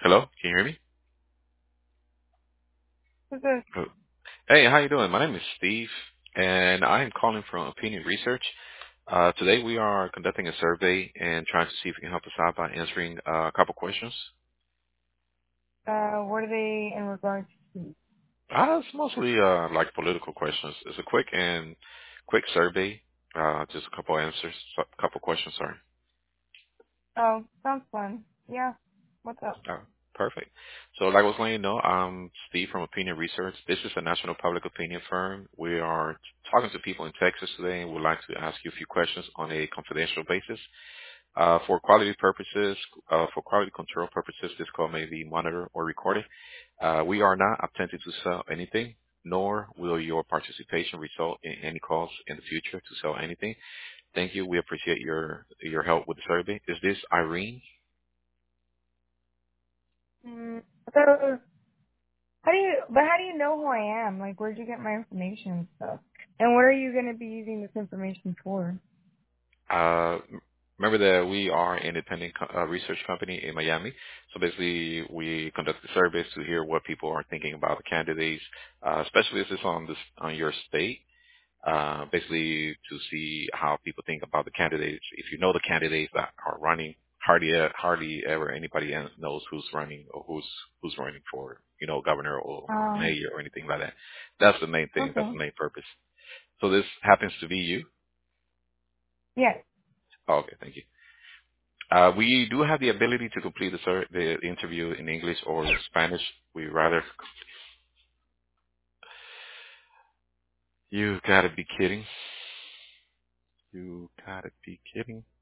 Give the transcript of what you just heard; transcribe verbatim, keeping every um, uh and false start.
Hello, can you hear me? Okay. Oh. Hey, how you doing? My name is Steve, and I am calling from Opinion Research. Uh, today we are conducting a survey and trying to see if you can help us out by answering uh, a couple questions. Uh, what are they in regards to? Uh, it's mostly uh, like political questions. It's a quick and quick survey, uh, just a couple answers, a couple questions. Sorry. Oh, sounds fun. Yeah. What's up? Oh, perfect. So like I was letting you know, I'm Steve from Opinion Research. This is a national public opinion firm. We are talking to people in Texas today and would like to ask you a few questions on a confidential basis. Uh, for quality purposes, uh, for quality control purposes, this call may be monitored or recorded. Uh, we are not attempting to sell anything, nor will your participation result in any calls in the future to sell anything. Thank you. We appreciate your your help with the survey. Is this Irene? Mm, so, how do you, but how do you know who I am? Like, where'd you get my information and stuff? And what are you going to be using this information for? Uh, remember that we are an independent co- uh, research company in Miami. So basically, we conduct the surveys to hear what people are thinking about the candidates, uh, especially if it's on this on your state. Uh, basically, to see how people think about the candidates. If you know the candidates that are running, hardly e- hardly ever anybody else knows who's running or who's who's running for you know governor or Um, mayor or anything like that. That's the main thing. That's okay. the main purpose. So this happens to be you. Yes. Oh, okay, thank you. Uh, we do have the ability to complete the, sur- the interview in English or Spanish. We rather. You gotta be kidding. You gotta be kidding.